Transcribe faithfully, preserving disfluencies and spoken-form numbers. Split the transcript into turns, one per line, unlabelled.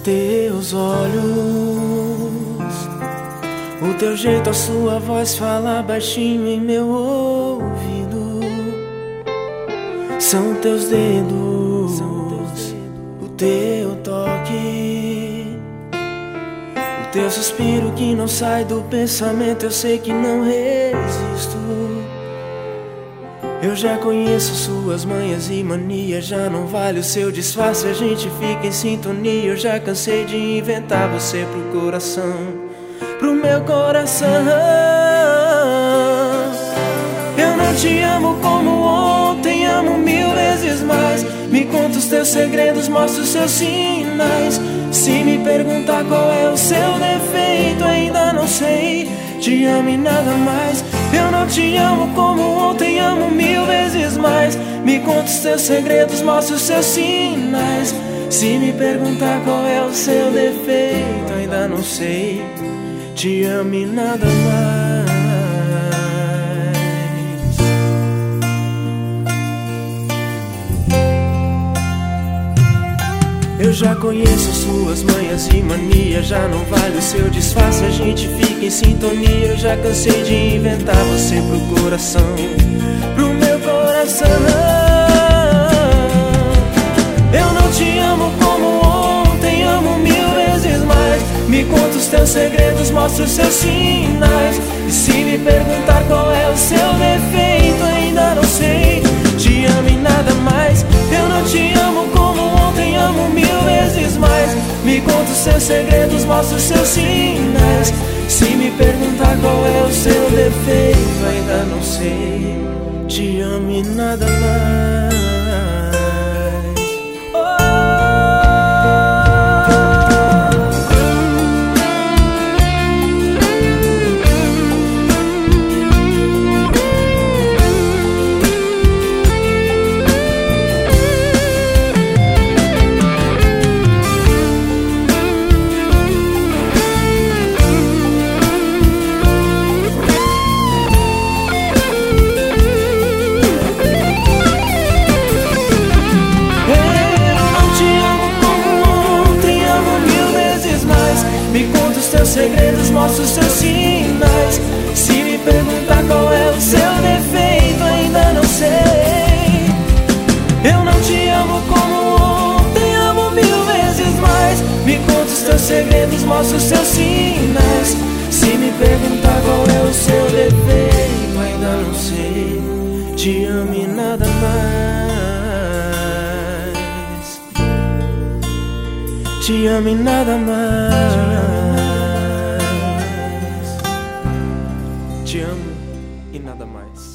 teus olhos, o teu jeito, a sua voz fala baixinho em meu ouvido. São teus dedos, o teu toque, o teu suspiro que não sai do pensamento. Eu sei que não resisto. Eu já conheço suas manhas e manias, já não vale o seu disfarce, a gente fica em sintonia. Eu já cansei de inventar você pro coração, pro meu coração. Eu não te amo como ontem, amo mil vezes mais. Me conta os teus segredos, mostra os seus sinais. Se me perguntar qual é o seu defeito, ainda não sei. Te amo e nada mais. Eu não te amo como ontem, amo mil vezes mais. Me conta os teus segredos, mostra os seus sinais. Se me perguntar qual é o seu defeito, ainda não sei. Te amo e nada mais. Eu já conheço suas manhas e manias, já não vale o seu disfarce, a gente fica em sintonia. Eu já cansei de inventar você pro coração, pro meu coração. Eu não te amo como ontem, amo mil vezes mais. Me conta os teus segredos, mostra os seus sinais. E se me perguntar qual é o seu defeito, ainda não sei. Te amo e nada mais. Eu não te amo como ontem, amo mil vezes mais. Me conta os seus segredos, mostra os seus sinais. Se me perguntar qual é o seu defeito, ainda não sei. Te amo e nada mais. Me conta os teus segredos, mostra os seus sinais. Se me perguntar qual é o seu defeito, ainda não sei. Eu não te amo como ontem, amo mil vezes mais. Me conta os teus segredos, mostra os seus sinais. Se me perguntar qual é o seu defeito, ainda não sei. Te amo e nada mais. Te amo e nada mais. Te amo e nada mais.